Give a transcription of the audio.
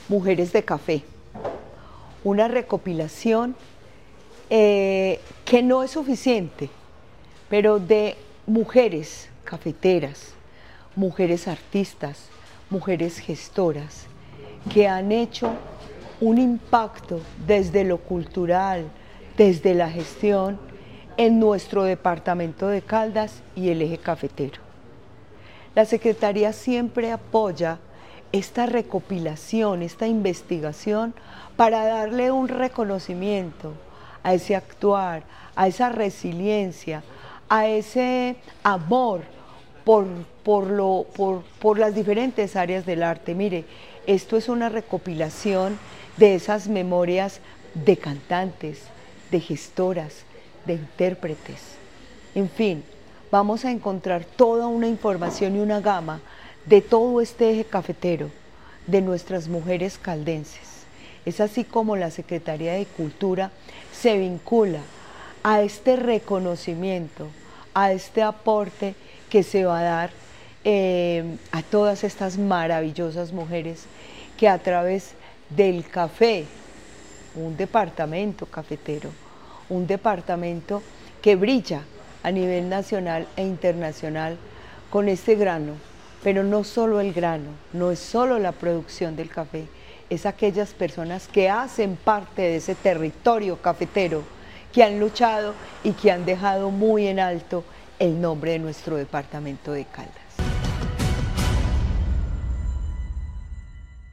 Mujeres de Café, una recopilación que no es suficiente, pero de mujeres cafeteras, mujeres artistas, mujeres gestoras, que han hecho un impacto desde lo cultural, desde la gestión, en nuestro departamento de Caldas y el eje cafetero. La Secretaría siempre apoya esta recopilación, esta investigación, para darle un reconocimiento a ese actuar, a esa resiliencia, a ese amor por las diferentes áreas del arte. Mire, esto es una recopilación de esas memorias de cantantes, de gestoras, de intérpretes, en fin, vamos a encontrar toda una información y una gama de todo este eje cafetero, de nuestras mujeres caldenses. Es así como la Secretaría de Cultura se vincula a este reconocimiento, a este aporte que se va a dar a todas estas maravillosas mujeres que a través del café, un departamento cafetero, un departamento que brilla a nivel nacional e internacional con este grano, pero no solo el grano, no es solo la producción del café, es aquellas personas que hacen parte de ese territorio cafetero, que han luchado y que han dejado muy en alto el nombre de nuestro departamento de Caldas.